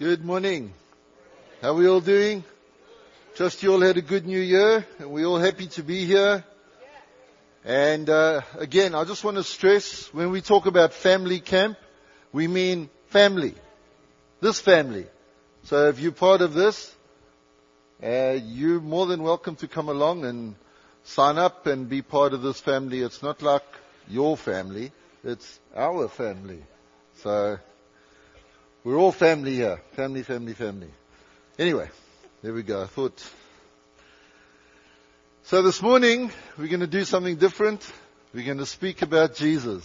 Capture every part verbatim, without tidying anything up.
Good morning. How are we all doing? Trust you all had a good new year and we're all happy to be here. And uh, again, I just want to stress, when we talk about family camp, we mean family. This family. So if you're part of this, uh, you're more than welcome to come along and sign up and be part of this family. It's not like your family, it's our family. So we're all family here. Family, family, family. Anyway, there we go. I thought. So this morning, we're going to do something different. We're going to speak about Jesus.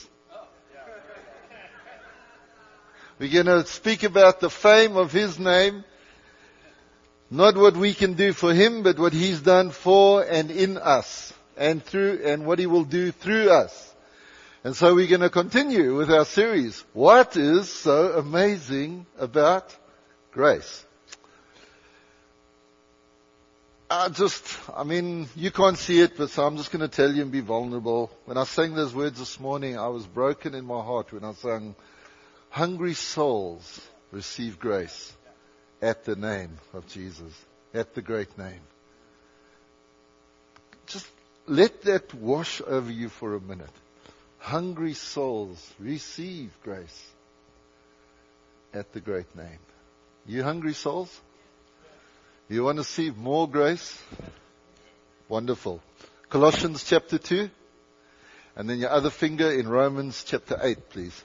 We're going to speak about the fame of His name. Not what we can do for Him, but what He's done for and in us. And through, and what He will do through us. And so we're going to continue with our series. What is so amazing about grace? I just, I mean, you can't see it, but so I'm just going to tell you and be vulnerable. When I sang those words this morning, I was broken in my heart when I sang, hungry souls receive grace at the name of Jesus, at the great name. Just let that wash over you for a minute. Hungry souls receive grace at the great name. You hungry souls? You want to see more grace? Wonderful. Colossians chapter two. And then your other finger in Romans chapter eight, please.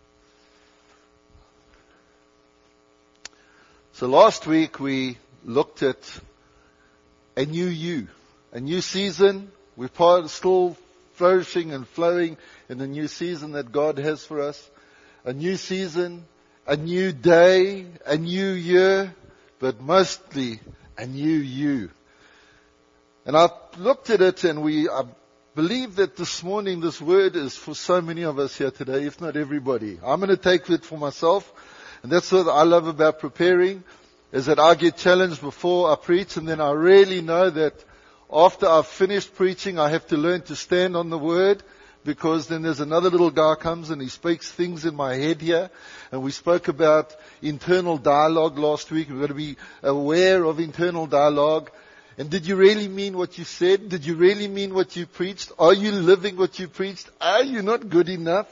So last week we looked at a new you, a new season. We're part, still flourishing and flowing in the new season that God has for us. A new season, a new day, a new year, but mostly a new you. And I looked at it and we, I believe that this morning this word is for so many of us here today, if not everybody. I'm going to take it for myself. And that's what I love about preparing, is that I get challenged before I preach, and then I really know that after I've finished preaching, I have to learn to stand on the word, because then there's another little guy comes and he speaks things in my head here. And we spoke about internal dialogue last week. We've got to be aware of internal dialogue. And did you really mean what you said? Did you really mean what you preached? Are you living what you preached? Are you not good enough?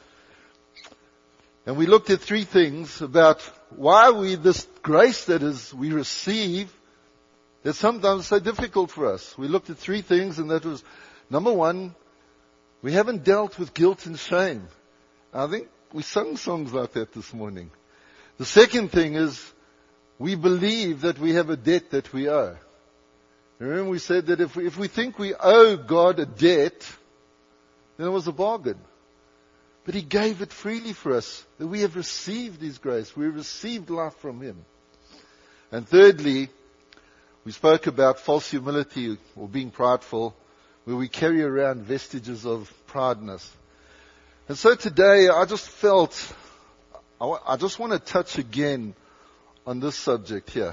And we looked at three things about why we, this grace that is we receive, that's sometimes so difficult for us. We looked at three things, and that was, number one, we haven't dealt with guilt and shame. I think we sung songs like that this morning. The second thing is, we believe that we have a debt that we owe. Remember we said that if we, if we think we owe God a debt, then it was a bargain. But He gave it freely for us, that we have received His grace. We have received life from Him. And thirdly, we spoke about false humility or being prideful, where we carry around vestiges of prideness. And so today I just felt, I just want to touch again on this subject here.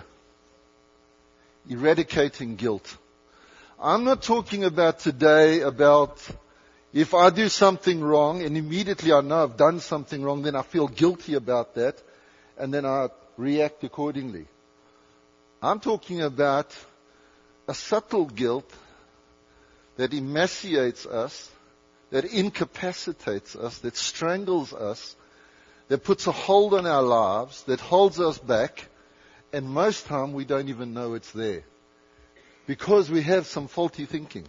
Eradicating guilt. I'm not talking about today about if I do something wrong and immediately I know I've done something wrong, then I feel guilty about that and then I react accordingly. I'm talking about a subtle guilt that emaciates us, that incapacitates us, that strangles us, that puts a hold on our lives, that holds us back, and most time we don't even know it's there because we have some faulty thinking.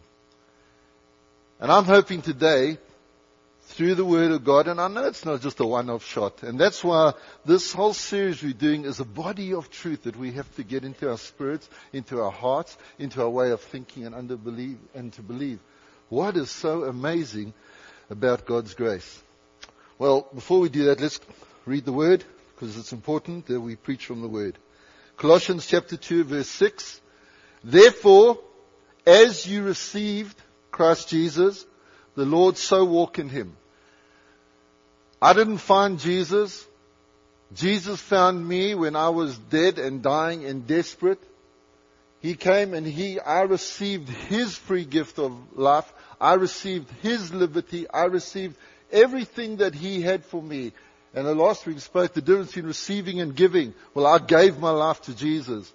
And I'm hoping today, through the Word of God, and I know it's not just a one-off shot, and that's why this whole series we're doing is a body of truth that we have to get into our spirits, into our hearts, into our way of thinking and under believe and to believe. What is so amazing about God's grace? Well, before we do that, let's read the Word, because it's important that we preach from the Word. Colossians chapter two, verse six. Therefore, as you received Christ Jesus, the Lord, so walk in Him. I didn't find Jesus. Jesus found me when I was dead and dying and desperate. He came and he, I received His free gift of life. I received His liberty. I received everything that He had for me. And the last week spoke the difference between receiving and giving. Well, I gave my life to Jesus.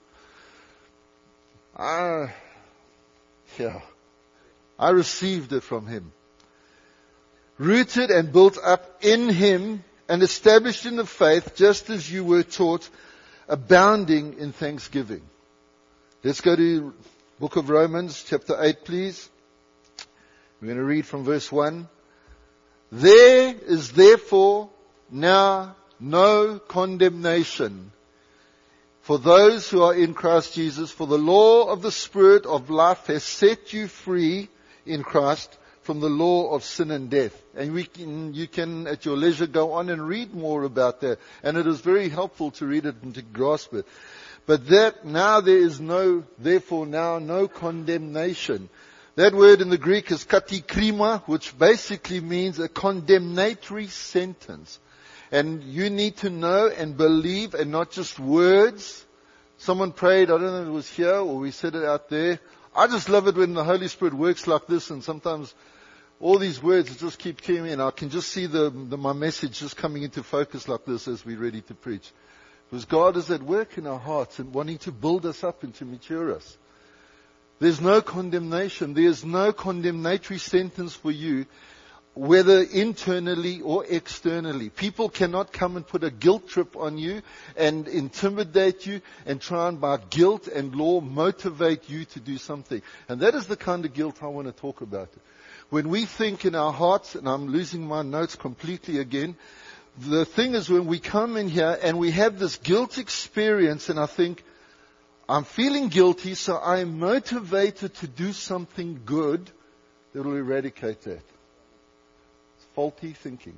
I, yeah, I received it from Him. Rooted and built up in Him and established in the faith, just as you were taught, abounding in thanksgiving. Let's go to Book of Romans, chapter eight, please. We're going to read from verse one. There is therefore now no condemnation for those who are in Christ Jesus, for the law of the Spirit of life has set you free in Christ from the law of sin and death. And we can, you can at your leisure go on and read more about that. And it is very helpful to read it and to grasp it. But that now there is no, therefore now no condemnation. That word in the Greek is katikrima, which basically means a condemnatory sentence. And you need to know and believe, and not just words. Someone prayed, I don't know if it was here or we said it out there. I just love it when the Holy Spirit works like this, and sometimes all these words just keep coming in. I can just see the, the my message just coming into focus like this as we're ready to preach. Because God is at work in our hearts and wanting to build us up and to mature us. There's no condemnation. There's no condemnatory sentence for you, whether internally or externally. People cannot come and put a guilt trip on you and intimidate you and try and by guilt and law motivate you to do something. And that is the kind of guilt I want to talk about. When we think in our hearts, and I'm losing my notes completely again, the thing is when we come in here and we have this guilt experience, and I think, I'm feeling guilty, so I am motivated to do something good that will eradicate that. It's faulty thinking.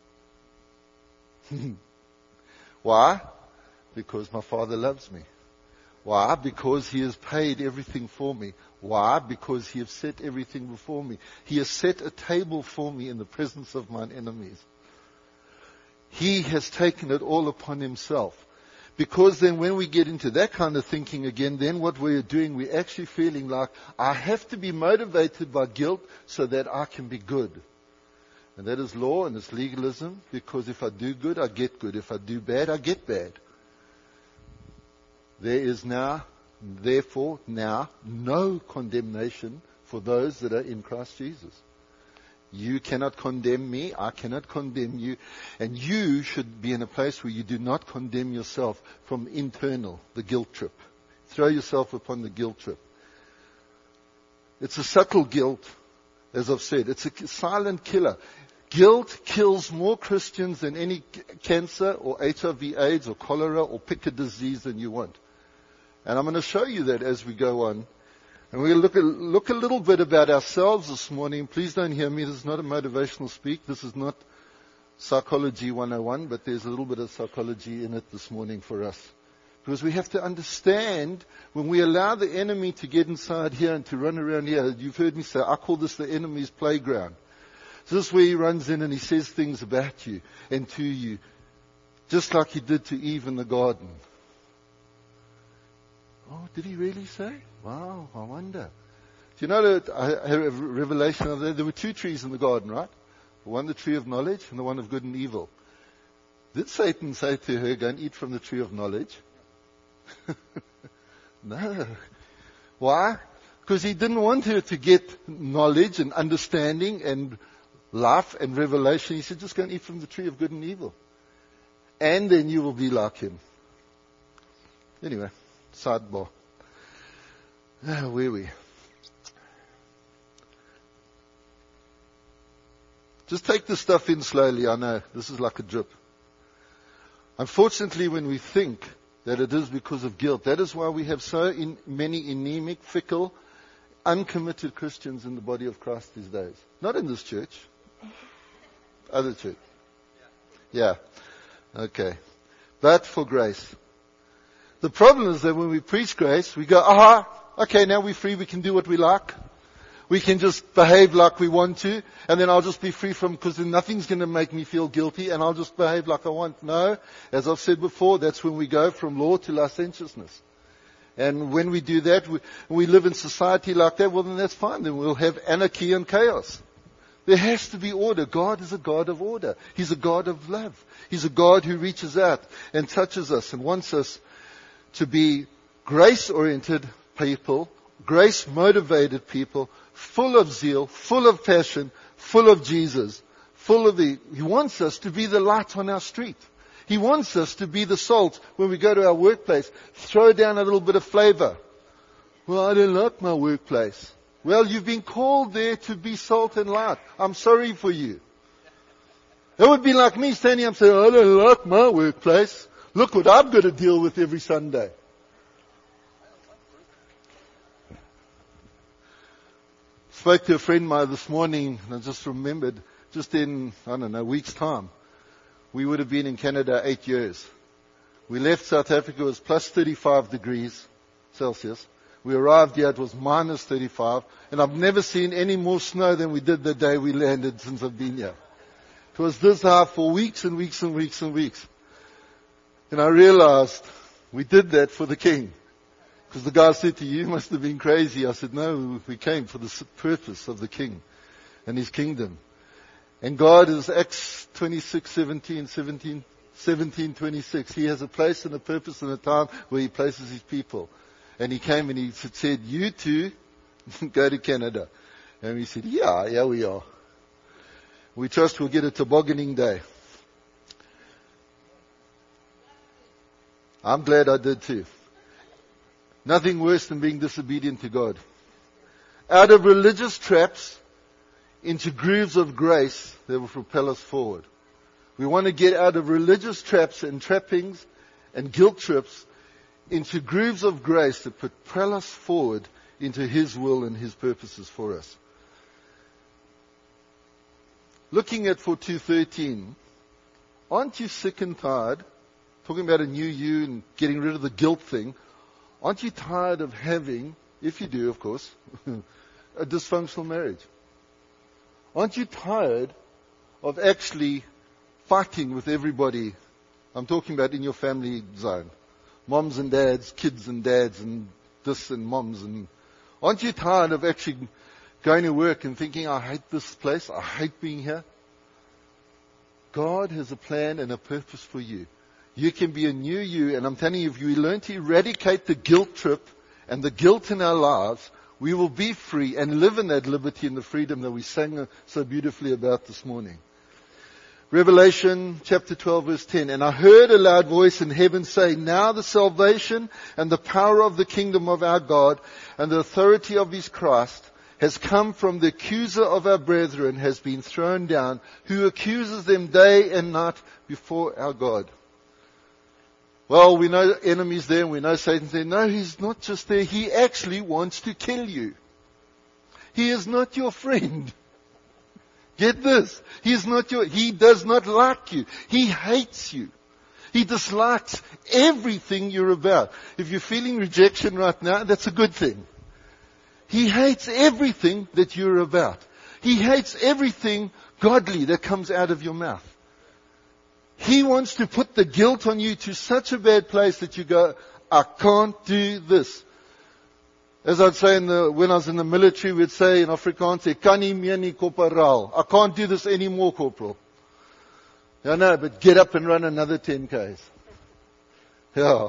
Why? Because my Father loves me. Why? Because He has paid everything for me. Why? Because He has set everything before me. He has set a table for me in the presence of mine enemies. He has taken it all upon Himself. Because then when we get into that kind of thinking again, then what we're doing, we're actually feeling like, I have to be motivated by guilt so that I can be good. And that is law and it's legalism, because if I do good, I get good. If I do bad, I get bad. There is now, therefore, now, no condemnation for those that are in Christ Jesus. You cannot condemn me. I cannot condemn you. And you should be in a place where you do not condemn yourself from internal, the guilt trip. Throw yourself upon the guilt trip. It's a subtle guilt, as I've said. It's a silent killer. Guilt kills more Christians than any cancer or H I V AIDS or cholera or pick a disease than you want. And I'm going to show you that as we go on. And we'll look, at, look a little bit about ourselves this morning. Please don't hear me. This is not a motivational speak. This is not Psychology one oh one, but there's a little bit of psychology in it this morning for us. Because we have to understand when we allow the enemy to get inside here and to run around here. You've heard me say, I call this the enemy's playground. So this is where he runs in and he says things about you and to you. Just like he did to Eve in the garden. Oh, did he really say? Wow, I wonder. Do you know that I had a revelation of that? There were two trees in the garden, right? The one, the tree of knowledge, and the one of good and evil. Did Satan say to her, go and eat from the tree of knowledge? No. Why? Because he didn't want her to get knowledge and understanding and life and revelation. He said, just go and eat from the tree of good and evil. And then you will be like him. Anyway. Sidebar. Ah, where are we? Just take this stuff in slowly. I know this is like a drip. Unfortunately, when we think that it is because of guilt, that is why we have so in, many anemic, fickle, uncommitted Christians in the body of Christ these days. Not in this church. Other church. Yeah. Okay. But for grace. The problem is that when we preach grace, we go, aha, okay, now we're free, we can do what we like. We can just behave like we want to, and then I'll just be free from, because then nothing's going to make me feel guilty, and I'll just behave like I want. No, as I've said before, that's when we go from law to licentiousness. And when we do that, we, we live in society like that, well then that's fine, then we'll have anarchy and chaos. There has to be order. God is a God of order. He's a God of love. He's a God who reaches out and touches us and wants us to be grace-oriented people, grace-motivated people, full of zeal, full of passion, full of Jesus, full of the, He wants us to be the light on our street. He wants us to be the salt when we go to our workplace. Throw down a little bit of flavor. Well, I don't like my workplace. Well, you've been called there to be salt and light. I'm sorry for you. That would be like me standing up saying, I don't like my workplace. Look what I've got to deal with every Sunday. Spoke to a friend of mine this morning, and I just remembered, just in, I don't know, a week's time, we would have been in Canada eight years. We left South Africa, it was plus thirty-five degrees Celsius. We arrived here, it was minus thirty-five, and I've never seen any more snow than we did the day we landed since I've been here. It was this high for weeks and weeks and weeks and weeks. And I realized we did that for the King. Because the guy said to you, you must have been crazy. I said, no, we came for the purpose of the King and His kingdom. And God is Acts twenty-six, seventeen, seventeen, seventeen, twenty-six. He has a place and a purpose and a time where He places His people. And He came and He said, you two go to Canada. And we said, yeah, yeah we are. We trust we'll get a tobogganing day. I'm glad I did too. Nothing worse than being disobedient to God. Out of religious traps into grooves of grace that will propel us forward. We want to get out of religious traps and trappings and guilt trips into grooves of grace that propel us forward into His will and His purposes for us. Looking at for two thirteen, aren't you sick and tired, talking about a new you and getting rid of the guilt thing, aren't you tired of having, if you do of course, a dysfunctional marriage? Aren't you tired of actually fighting with everybody? I'm talking about in your family zone. Moms and dads, kids and dads and this and moms and... Aren't you tired of actually going to work and thinking, I hate this place, I hate being here? God has a plan and a purpose for you. You can be a new you, and I'm telling you, if you learn to eradicate the guilt trip and the guilt in our lives, we will be free and live in that liberty and the freedom that we sang so beautifully about this morning. Revelation chapter twelve verse ten. And I heard a loud voice in heaven say, now the salvation and the power of the kingdom of our God and the authority of His Christ has come from the accuser of our brethren, has been thrown down, who accuses them day and night before our God. Well, we know enemies there and we know Satan's there. No, He's not just there. He actually wants to kill you. He is not your friend. Get this. He is not your, He does not like you. He hates you. He dislikes everything you're about. If you're feeling rejection right now, that's a good thing. He hates everything that you're about. He hates everything godly that comes out of your mouth. He wants to put the guilt on you to such a bad place that you go, I can't do this. As I'd say in the, when I was in the military, we'd say in Afrikaans, ek kan nie meer nie, korporaal. I can't do this anymore, corporal. Yeah, no, but get up and run another ten Ks. Yeah.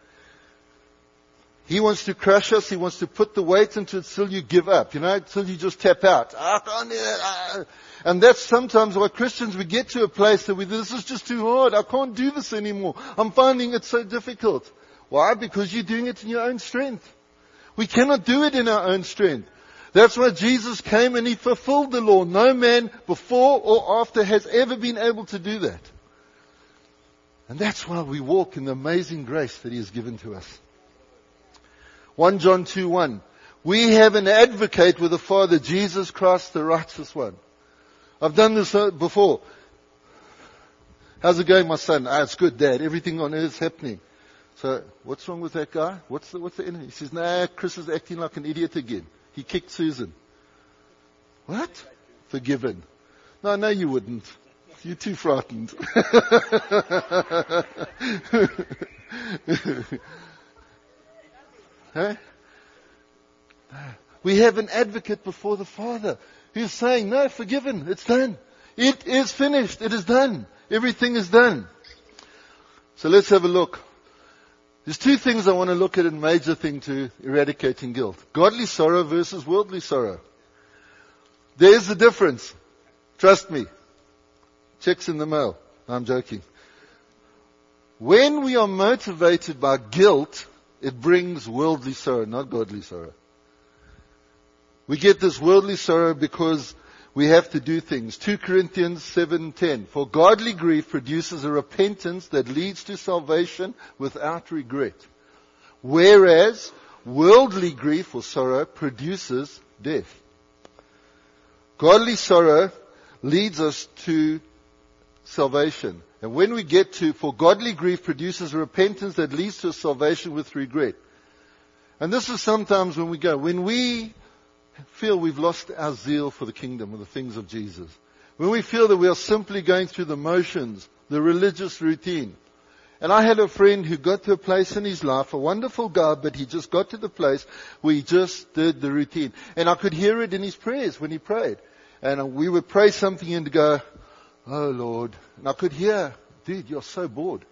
He wants to crush us. He wants to put the weight into it till you give up, you know, till you just tap out. I can't do it. And that's sometimes why Christians, we get to a place that we, this is just too hard. I can't do this anymore. I'm finding it so difficult. Why? Because you're doing it in your own strength. We cannot do it in our own strength. That's why Jesus came and He fulfilled the law. No man before or after has ever been able to do that. And that's why we walk in the amazing grace that He has given to us. First John two one. We have an advocate with the Father, Jesus Christ, the righteous one. I've done this before. How's it going, my son? Ah, it's good, Dad. Everything on earth is happening. So, what's wrong with that guy? What's the, what's the enemy? He says, nah, Chris is acting like an idiot again. He kicked Susan. What? Forgiven. No, no, you wouldn't. You're too frightened. Huh? We have an advocate before the Father. He's saying, no, forgiven. It's done. It is finished. It is done. Everything is done. So let's have a look. There's two things I want to look at, a major thing to eradicating guilt. Godly sorrow versus worldly sorrow. There's the difference. Trust me. Checks in the mail. No, I'm joking. When we are motivated by guilt, it brings worldly sorrow, not godly sorrow. We get this worldly sorrow because we have to do things. Second Corinthians seven ten. For godly grief produces a repentance that leads to salvation without regret. Whereas worldly grief or sorrow produces death. Godly sorrow leads us to salvation. And when we get to, for godly grief produces a repentance that leads to salvation with regret. And this is sometimes when we go, when we feel we've lost our zeal for the kingdom or the things of Jesus. When we feel that we are simply going through the motions, the religious routine. And I had a friend who got to a place in his life, a wonderful guy, but he just got to the place where he just did the routine. And I could hear it in his prayers when he prayed. And we would pray something and go, oh Lord. And I could hear, dude, you're so bored.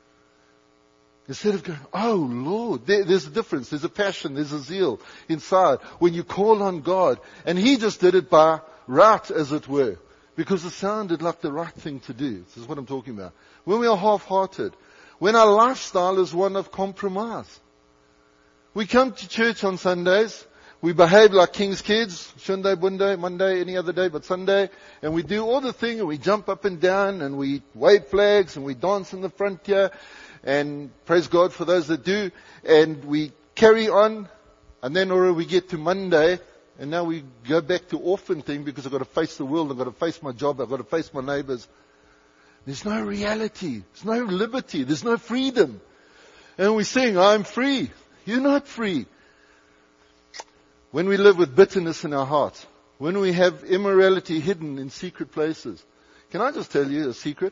Instead of going, oh Lord, there, there's a difference. There's a passion. There's a zeal inside when you call on God. And he just did it by route, as it were. Because it sounded like the right thing to do. This is what I'm talking about. When we are half-hearted. When our lifestyle is one of compromise. We come to church on Sundays. We behave like king's kids. Sunday, Bunday, Monday, any other day but Sunday. And we do all the thing. And we jump up and down. And we wave flags. And we dance in the front here. And praise God for those that do. And we carry on. And then or we get to Monday. And now we go back to orphan thing because I've got to face the world. I've got to face my job. I've got to face my neighbors. There's no reality. There's no liberty. There's no freedom. And we sing, I'm free. You're not free. When we live with bitterness in our hearts. When we have immorality hidden in secret places. Can I just tell you a secret?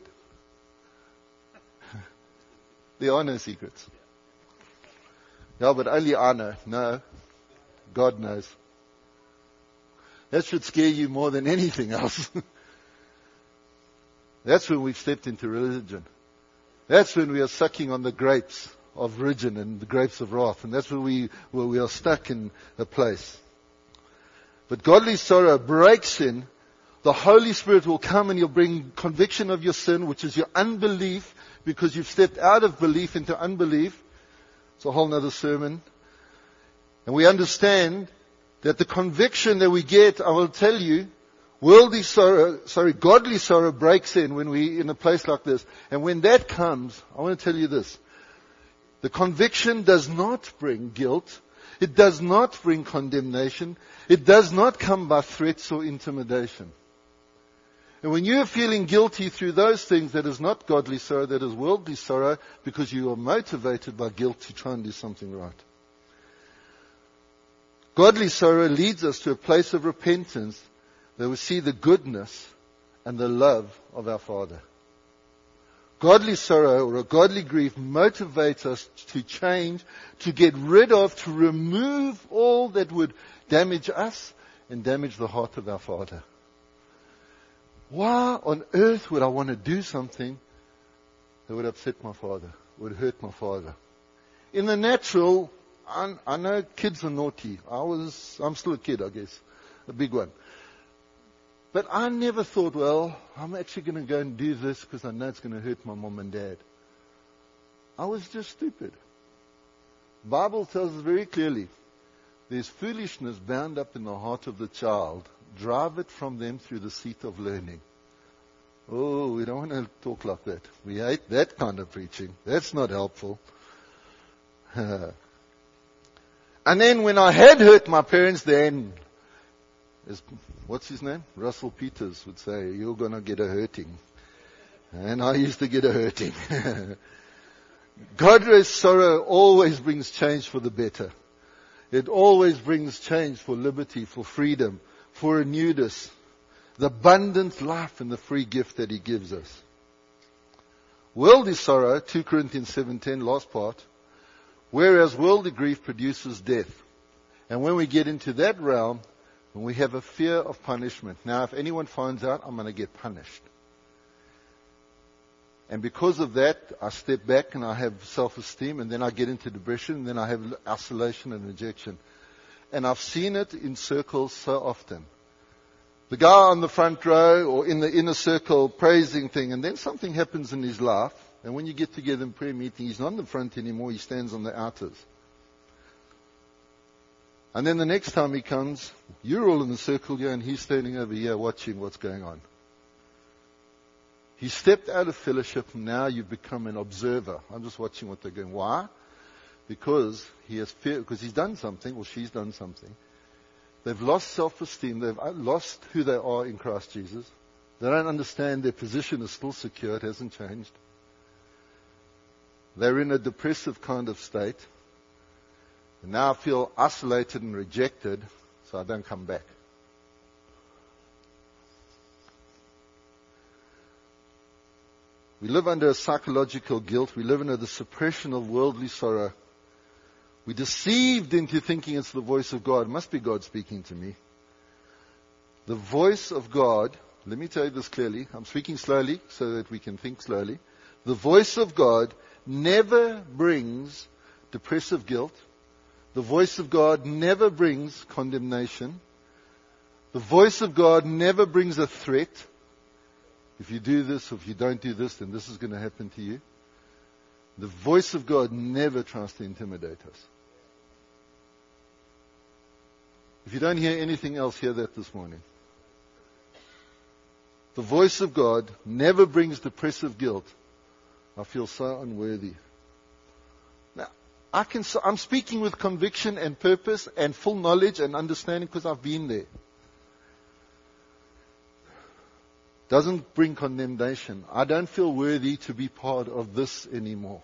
There are no secrets. Yeah, but only I know. No. God knows. That should scare you more than anything else. That's when we've stepped into religion. That's when we are sucking on the grapes of religion and the grapes of wrath. And that's when we, where we are stuck in a place. But godly sorrow breaks sin. The Holy Spirit will come and He'll bring conviction of your sin, which is your unbelief, because you've stepped out of belief into unbelief. It's a whole other sermon. And we understand that the conviction that we get, I will tell you, worldly sorrow, sorry, godly sorrow breaks in when we're in a place like this. And when that comes, I want to tell you this. The conviction does not bring guilt. It does not bring condemnation. It does not come by threats or intimidation. And when you are feeling guilty through those things, that is not godly sorrow, that is worldly sorrow, because you are motivated by guilt to try and do something right. Godly sorrow leads us to a place of repentance that we see the goodness and the love of our Father. Godly sorrow or a godly grief motivates us to change, to get rid of, to remove all that would damage us and damage the heart of our Father. Why on earth would I want to do something that would upset my Father, would hurt my Father? In the natural, I, I know kids are naughty. I was, I'm still a kid, I guess, a big one. But I never thought, well, I'm actually going to go and do this because I know it's going to hurt my mom and dad. I was just stupid. The Bible tells us very clearly, there's foolishness bound up in the heart of the child. Drive it from them through the seat of learning. Oh, we don't want to talk like that. We hate that kind of preaching. That's not helpful. And then when I had hurt my parents, then, as, what's his name? Russell Peters would say, you're going to get a hurting. And I used to get a hurting. Godless sorrow always brings change for the better. It always brings change for liberty, for freedom, for a newness, the abundant life and the free gift that He gives us. Worldly sorrow, Second Corinthians seven ten, last part, whereas worldly grief produces death. And when we get into that realm, And we have a fear of punishment. Now, if anyone finds out, I'm going to get punished. And because of that, I step back and I have self-esteem, and then I get into depression, and then I have isolation and rejection. And I've seen it in circles so often. The guy on the front row or in the inner circle praising thing, and then something happens in his life, and when you get together in prayer meeting, he's not in the front anymore, he stands on the outers. And then the next time he comes, you're all in the circle here, and he's standing over here watching what's going on. He stepped out of fellowship, and now you've become an observer. I'm just watching what they're doing. Why? Because he has fear, because he's done something, or she's done something. They've lost self-esteem. They've lost who they are in Christ Jesus. They don't understand their position is still secure. It hasn't changed. They're in a depressive kind of state. And now I feel isolated and rejected, so I don't come back. We live under a psychological guilt. We live under the suppression of worldly sorrow. We're deceived into thinking it's the voice of God. It must be God speaking to me. The voice of God, let me tell you this clearly. I'm speaking slowly so that we can think slowly. The voice of God never brings depressive guilt. The voice of God never brings condemnation. The voice of God never brings a threat. If you do this, or if you don't do this, then this is going to happen to you. The voice of God never tries to intimidate us. If you don't hear anything else, hear that this morning. The voice of God never brings depressive guilt. I feel so unworthy. Now, I can, I'm speaking with conviction and purpose and full knowledge and understanding because I've been there. Doesn't bring condemnation. I don't feel worthy to be part of this anymore.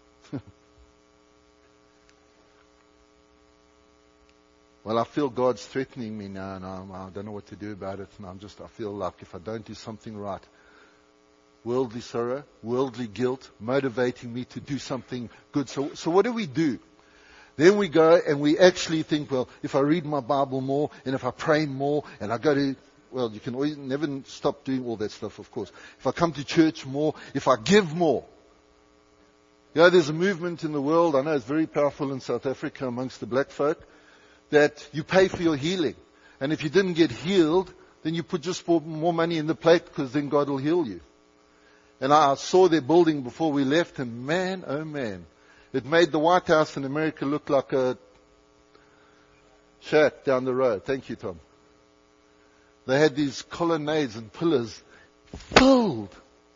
Well, I feel God's threatening me now, and I'm, I don't know what to do about it. And I'm just, I feel like if I don't do something right, worldly sorrow, worldly guilt, motivating me to do something good. So, so what do we do? Then we go and we actually think, well, if I read my Bible more, and if I pray more, and I go to, well, you can always never stop doing all that stuff, of course. If I come to church more, if I give more. You know, there's a movement in the world, I know it's very powerful in South Africa amongst the black folk, that you pay for your healing. And if you didn't get healed, then you put just more money in the plate because then God will heal you. And I saw their building before we left, and man, oh man, it made the White House in America look like a shack down the road. Thank you, Tom. They had these colonnades and pillars filled.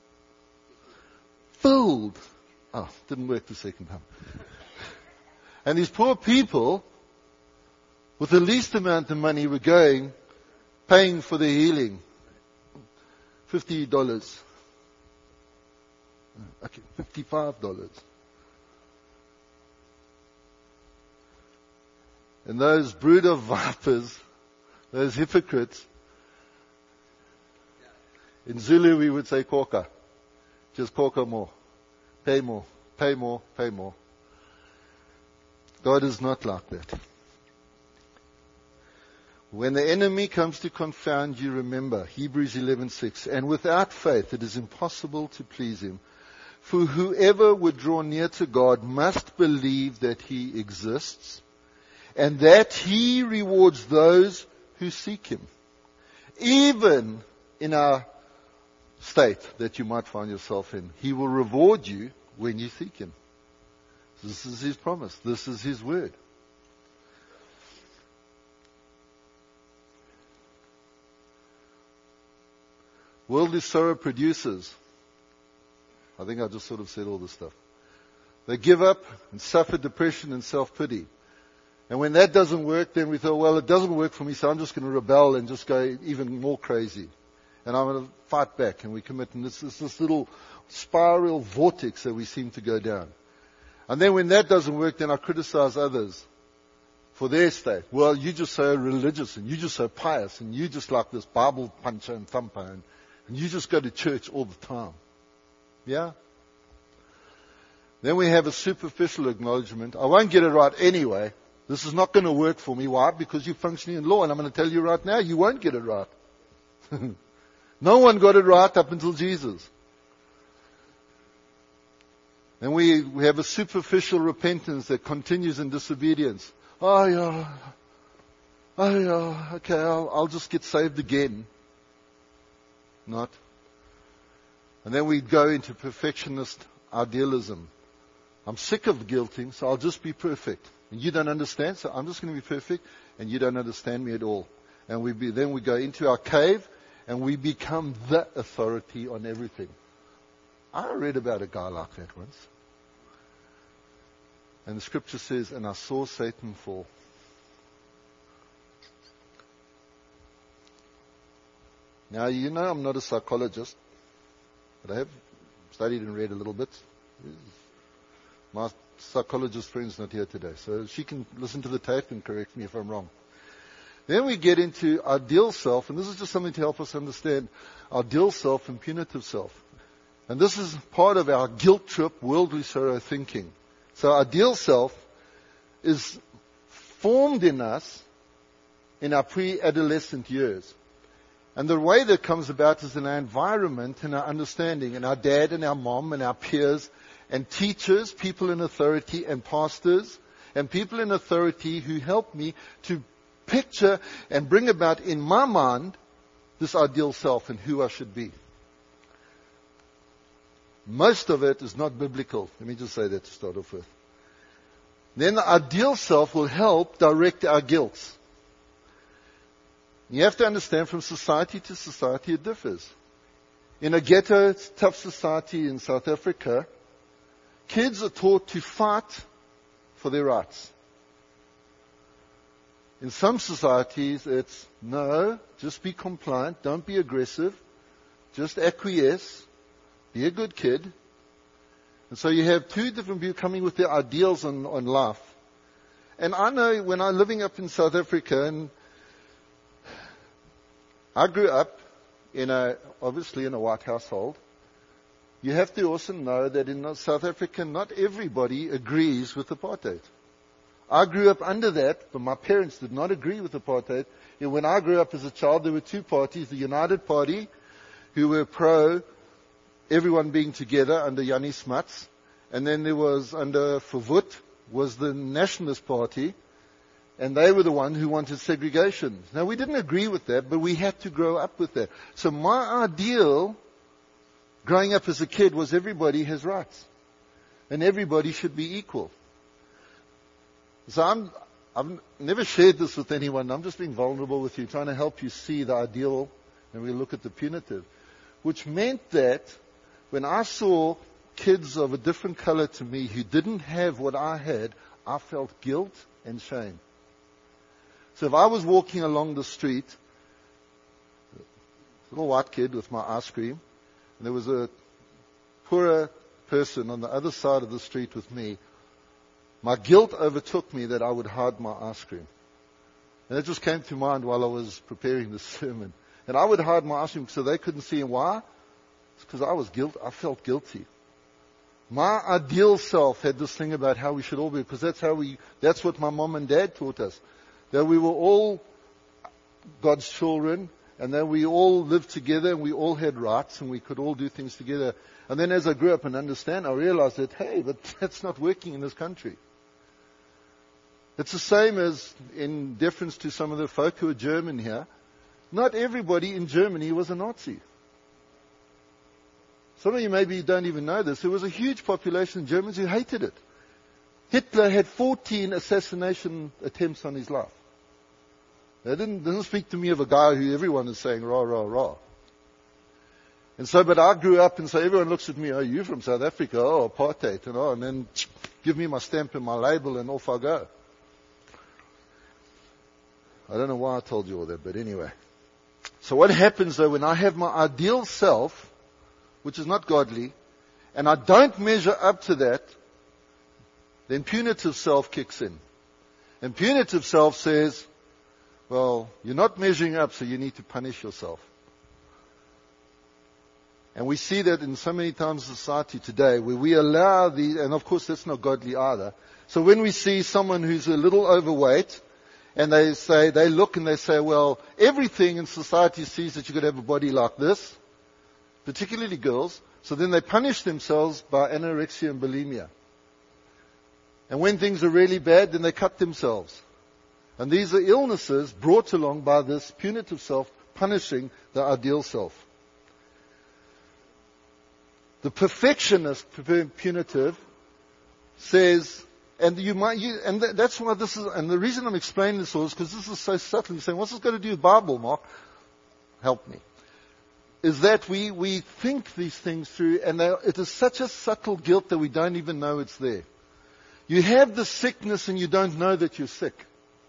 Filled. Oh, didn't work the second time. And these poor people, with the least amount of money, were going, paying for their healing. Fifty dollars. Okay, fifty-five dollars. And those brood of vipers, those hypocrites, in Zulu we would say koka. Just koka more. Pay more. Pay more. Pay more. God is not like that. When the enemy comes to confound you, remember Hebrews eleven six. And without faith it is impossible to please him. For whoever would draw near to God must believe that he exists, and that he rewards those who seek him. Even in our state that you might find yourself in, he will reward you when you seek him. This is his promise. This is his word. Worldly sorrow produces, I think I just sort of said all this stuff. They give up and suffer depression and self-pity. And when that doesn't work, then we thought, well, it doesn't work for me, so I'm just going to rebel and just go even more crazy. And I'm going to fight back, and we commit. And this is this little spiral vortex that we seem to go down. And then when that doesn't work, then I criticize others for their state. Well, you're just so religious, and you're just so pious, and you just like this Bible puncher and thumper, and, and you just go to church all the time. Yeah? Then we have a superficial acknowledgement. I won't get it right anyway, This is not going to work for me. Why? Because you're functioning in law. And I'm going to tell you right now, you won't get it right. No one got it right up until Jesus. And we, we have a superficial repentance that continues in disobedience. Oh yeah, oh yeah, okay, I'll, I'll just get saved again. Not. And then we go into perfectionist idealism. I'm sick of guilting, so I'll just be perfect. And you don't understand, so I'm just going to be perfect, and you don't understand me at all. And we be, then we go into our cave, and we become the authority on everything. I read about a guy like that once. And the scripture says, and I saw Satan fall. Now, you know I'm not a psychologist, but I have studied and read a little bit. My psychologist friend's not here today, so she can listen to the tape and correct me if I'm wrong. Then we get into ideal self, and this is just something to help us understand ideal self and punitive self. And this is part of our guilt trip, worldly sorrow thinking. So ideal self is formed in us in our pre-adolescent years. And the way that comes about is in our environment and our understanding, and our dad and our mom and our peers and teachers, people in authority and pastors and people in authority who help me to picture and bring about in my mind this ideal self and who I should be. Most of it is not biblical. Let me just say that to start off with. Then the ideal self will help direct our guilt. You have to understand from society to society it differs. In a ghetto, tough society in South Africa, kids are taught to fight for their rights. In some societies, it's no, just be compliant, don't be aggressive, just acquiesce, be a good kid. And so you have two different people coming with their ideals on, on life. And I know when I'm living up in South Africa, and I grew up in a, obviously in a white household, you have to also know that in South Africa, not everybody agrees with apartheid. I grew up under that, but my parents did not agree with apartheid. And when I grew up as a child, there were two parties, the United Party, who were pro everyone being together under Jannie Smuts, and then there was under Verwoerd, was the Nationalist Party, and they were the one who wanted segregation. Now, we didn't agree with that, but we had to grow up with that. So my ideal growing up as a kid was everybody has rights, and everybody should be equal. So I'm, I've never shared this with anyone. I'm just being vulnerable with you, trying to help you see the ideal, and we look at the punitive, which meant that when I saw kids of a different color to me who didn't have what I had, I felt guilt and shame. So if I was walking along the street, a little white kid with my ice cream, and there was a poorer person on the other side of the street with me, my guilt overtook me that I would hide my ice cream. And it just came to mind while I was preparing this sermon. And I would hide my ice cream so they couldn't see. And why? It's because I was guilt. I felt guilty. My ideal self had this thing about how we should all be, because that's how we, that's what my mom and dad taught us. That we were all God's children, and that we all lived together, and we all had rights, and we could all do things together. And then as I grew up and understand, I realized that, hey, but that's not working in this country. It's the same as in deference to some of the folk who are German here. Not everybody in Germany was a Nazi. Some of you maybe don't even know this. There was a huge population of Germans who hated it. Hitler had fourteen assassination attempts on his life. That didn't, doesn't speak to me of a guy who everyone is saying, rah, rah, rah. And so, but I grew up, and so everyone looks at me, oh, you from South Africa, oh, apartheid, and oh, and then give me my stamp and my label, and off I go. I don't know why I told you all that, but anyway. So what happens though when I have my ideal self, which is not godly, and I don't measure up to that, then punitive self kicks in. And punitive self says, well, you're not measuring up, so you need to punish yourself. And we see that in so many times in society today where we allow the, and of course that's not godly either. So when we see someone who's a little overweight and they say, they look and they say, well, everything in society sees that you've got to have a body like this, particularly girls, so then they punish themselves by anorexia and bulimia. And when things are really bad, then they cut themselves. And these are illnesses brought along by this punitive self punishing the ideal self. The perfectionist punitive says, and you might, you, and th- that's why this is, and the reason I'm explaining this all is because this is so subtle. You're saying, what's this got to do with Bible, Mark? Help me. Is that we, we think these things through, and they, it is such a subtle guilt that we don't even know it's there. You have the sickness and you don't know that you're sick.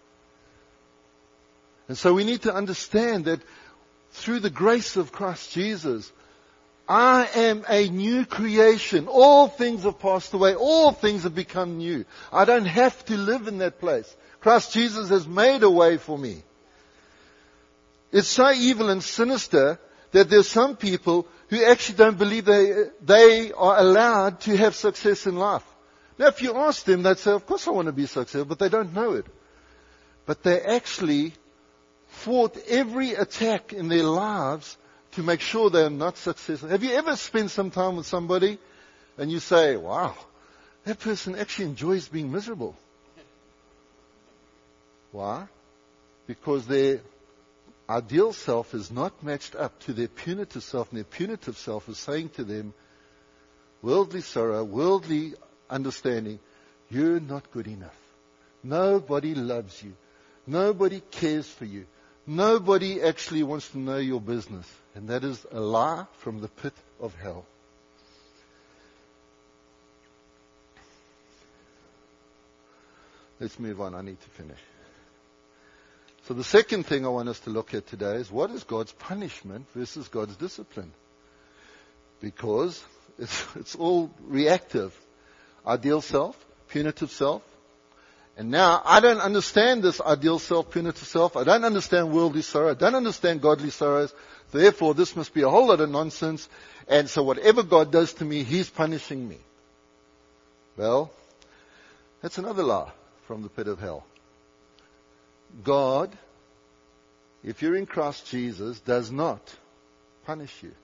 And so we need to understand that through the grace of Christ Jesus, I am a new creation. All things have passed away. All things have become new. I don't have to live in that place. Christ Jesus has made a way for me. It's so evil and sinister that there's some people who actually don't believe they, they are allowed to have success in life. Now, if you ask them, they'd say, of course I want to be successful, but they don't know it. But they actually fought every attack in their lives to make sure they're not successful. Have you ever spent some time with somebody and you say, wow, that person actually enjoys being miserable? Why? Because their ideal self is not matched up to their punitive self, and their punitive self is saying to them, worldly sorrow, worldly understanding, you're not good enough. Nobody loves you. Nobody cares for you. Nobody actually wants to know your business. And that is a lie from the pit of hell. Let's move on. I need to finish. So the second thing I want us to look at today is what is God's punishment versus God's discipline? Because it's, it's all reactive. Ideal self, punitive self. And now, I don't understand this ideal self, punitive self. I don't understand worldly sorrow. I don't understand godly sorrows. Therefore, this must be a whole lot of nonsense. And so whatever God does to me, He's punishing me. Well, that's another lie from the pit of hell. God, if you're in Christ Jesus, does not punish you.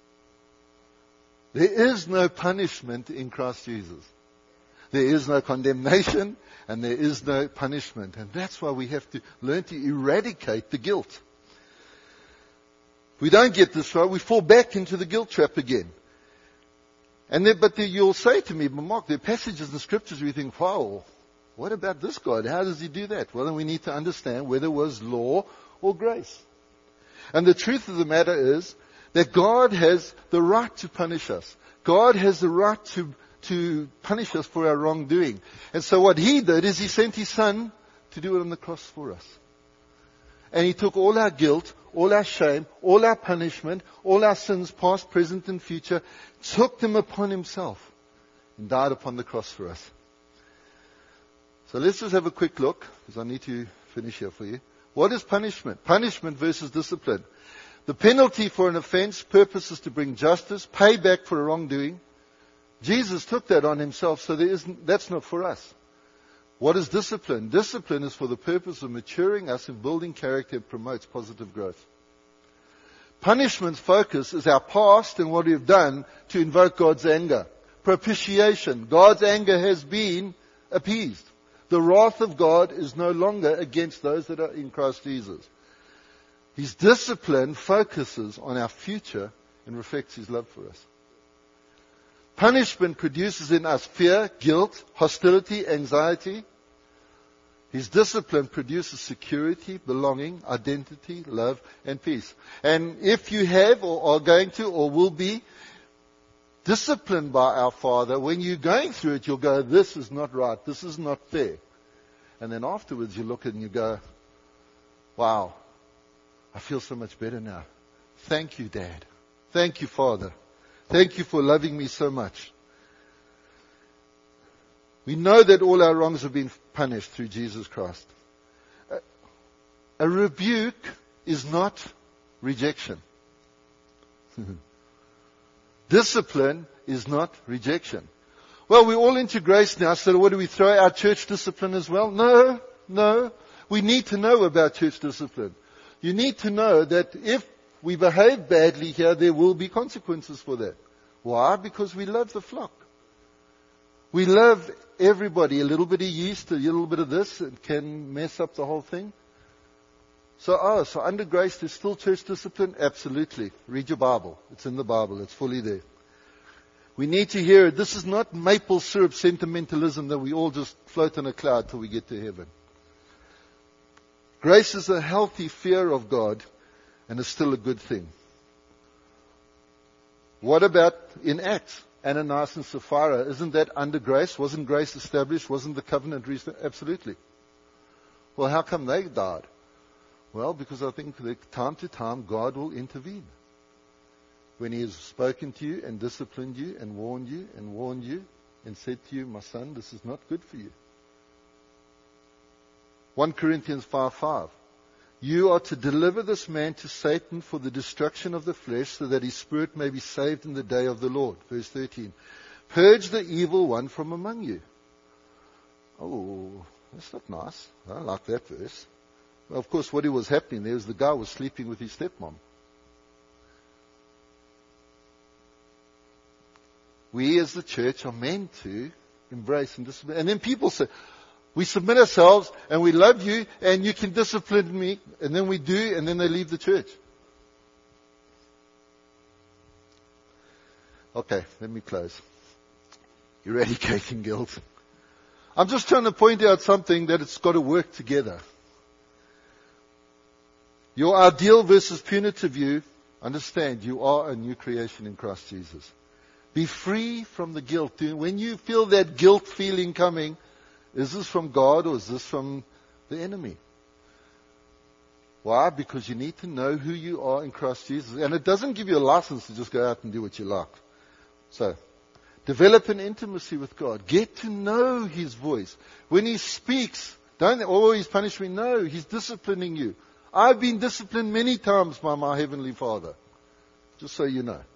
There is no punishment in Christ Jesus. There is no condemnation and there is no punishment. And that's why we have to learn to eradicate the guilt. If we don't get this right, we fall back into the guilt trap again. And then, but then you'll say to me, but Mark, there are passages in the scriptures where you think, wow, what about this God? How does He do that? Well, then we need to understand whether it was law or grace. And the truth of the matter is that God has the right to punish us. God has the right to to punish us for our wrongdoing. And so what He did is He sent His Son to do it on the cross for us. And He took all our guilt, all our shame, all our punishment, all our sins, past, present, and future, took them upon Himself and died upon the cross for us. So let's just have a quick look, because I need to finish here for you. What is punishment? Punishment versus discipline. The penalty for an offense, purpose is to bring justice, pay back for a wrongdoing. Jesus took that on Himself, so there isn't, that's not for us. What is discipline? Discipline is for the purpose of maturing us and building character and promotes positive growth. Punishment's focus is our past and what we have done to invoke God's anger. Propitiation. God's anger has been appeased. The wrath of God is no longer against those that are in Christ Jesus. His discipline focuses on our future and reflects His love for us. Punishment produces in us fear, guilt, hostility, anxiety. His discipline produces security, belonging, identity, love, and peace. And if you have or are going to or will be disciplined by our Father, when you're going through it, you'll go, this is not right, this is not fair. And then afterwards you look at it and you go, wow, I feel so much better now. Thank you, Dad. Thank you, Father. Thank you for loving me so much. We know that all our wrongs have been punished through Jesus Christ. A, a rebuke is not rejection. Discipline is not rejection. Well, we're all into grace now, so what do we throw our church discipline as well? No, no. We need to know about church discipline. You need to know that if we behave badly here, there will be consequences for that. Why? Because we love the flock. We love everybody. A little bit of yeast, a little bit of this, it can mess up the whole thing. So, oh, so under grace there's still church discipline? Absolutely. Read your Bible. It's in the Bible. It's fully there. We need to hear it. This is not maple syrup sentimentalism that we all just float on a cloud till we get to heaven. Grace is a healthy fear of God, and it's still a good thing. What about in Acts? Ananias and Sapphira, isn't that under grace? Wasn't grace established? Wasn't the covenant reestablished? Absolutely. Well, how come they died? Well, because I think that time to time God will intervene. When He has spoken to you and disciplined you and warned you and warned you and said to you, my son, this is not good for you. First Corinthians five five. You are to deliver this man to Satan for the destruction of the flesh, so that his spirit may be saved in the day of the Lord. Verse thirteen. Purge the evil one from among you. Oh, that's not nice. I don't like that verse. Well, of course, what was happening there was the guy was sleeping with his stepmom. We as the church are meant to embrace and discipline. And then people say, we submit ourselves and we love you and you can discipline me. And then we do, and then they leave the church. Okay, let me close. Eradicating guilt. I'm just trying to point out something that it's got to work together. Your ideal versus punitive view, understand you are a new creation in Christ Jesus. Be free from the guilt. When you feel that guilt feeling coming, is this from God or is this from the enemy? Why? Because you need to know who you are in Christ Jesus. And it doesn't give you a license to just go out and do what you like. So, develop an intimacy with God. Get to know His voice. When He speaks, don't always punish me. No, He's disciplining you. I've been disciplined many times by my Heavenly Father. Just so you know.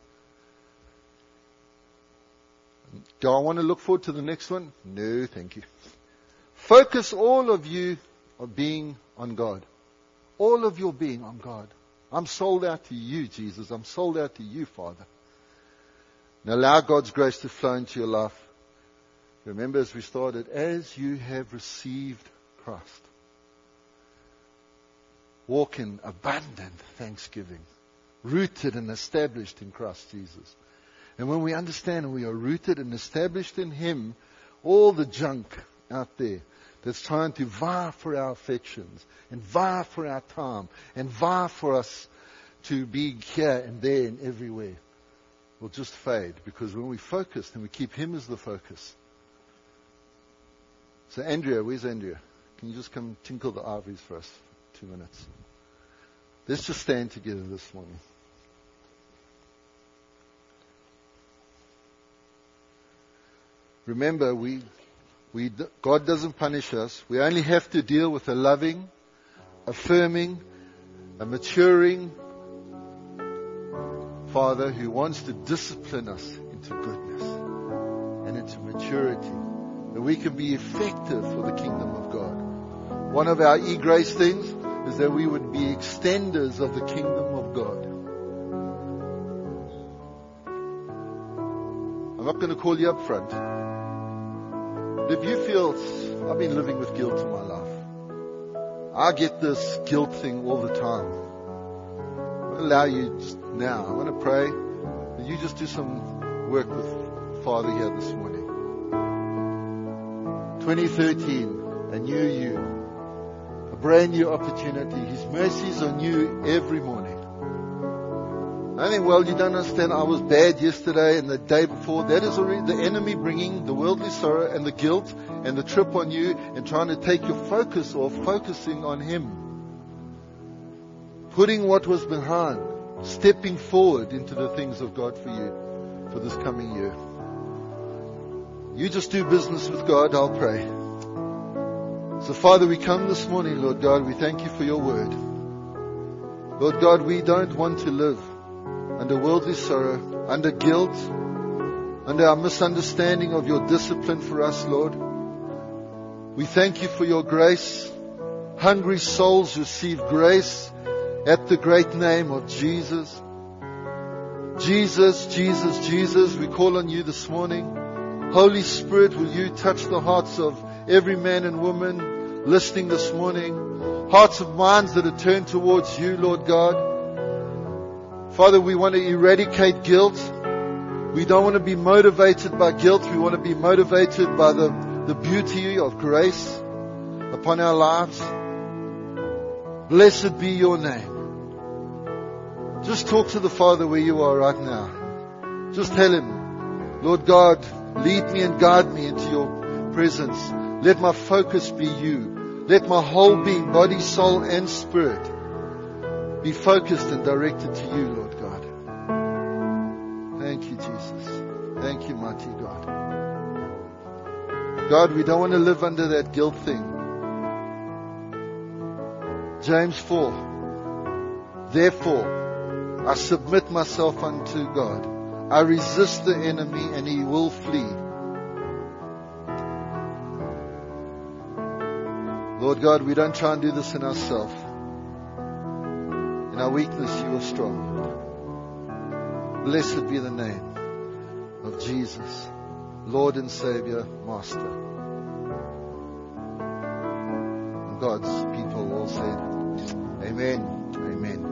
Do I want to look forward to the next one? No, thank you. Focus all of you on being on God. All of your being on God. I'm sold out to you, Jesus. I'm sold out to you, Father. And allow God's grace to flow into your life. Remember, as we started, as you have received Christ, walk in abundant thanksgiving, rooted and established in Christ Jesus. And when we understand we are rooted and established in Him, all the junk out there that's trying to vie for our affections and vie for our time and vie for us to be here and there and everywhere will just fade, because when we focus and we keep Him as the focus. So Andrea, where's Andrea? Can you just come tinkle the ivories for us for two minutes? Let's just stand together this morning. Remember, we, we, God doesn't punish us. We only have to deal with a loving, affirming, a maturing Father who wants to discipline us into goodness and into maturity, that we can be effective for the kingdom of God. One of our e-grace things is that we would be extenders of the kingdom of God. I'm not going to call you up front. If you feel, I've been living with guilt in my life. I get this guilt thing all the time. I want to allow you just now. I want to pray that you just do some work with Father here this morning. twenty thirteen, a new you. A brand new opportunity. His mercies are new every morning. I think, well, you don't understand, I was bad yesterday and the day before. That is already the enemy bringing the worldly sorrow and the guilt and the trip on you and trying to take your focus off, focusing on Him. Putting what was behind, stepping forward into the things of God for you for this coming year. You just do business with God, I'll pray. So Father, we come this morning, Lord God, we thank you for your word. Lord God, we don't want to live under worldly sorrow, under guilt, under our misunderstanding of your discipline for us, Lord. We thank you for your grace. Hungry souls receive grace at the great name of Jesus. Jesus, Jesus, Jesus, we call on you this morning. Holy Spirit, will you touch the hearts of every man and woman listening this morning? Hearts of minds that are turned towards you, Lord God. Father, we want to eradicate guilt. We don't want to be motivated by guilt. We want to be motivated by the, the beauty of grace upon our lives. Blessed be your name. Just talk to the Father where you are right now. Just tell him, Lord God, lead me and guide me into your presence. Let my focus be you. Let my whole being, body, soul, and spirit, be focused and directed to you, Lord God. Thank you, Jesus. Thank you, mighty God. God, we don't want to live under that guilt thing. James four. Therefore, I submit myself unto God. I resist the enemy and he will flee. Lord God, we don't try and do this in ourselves. In our weakness, you are strong. Blessed be the name of Jesus, Lord and Savior, Master. And God's people all said, Amen. Amen.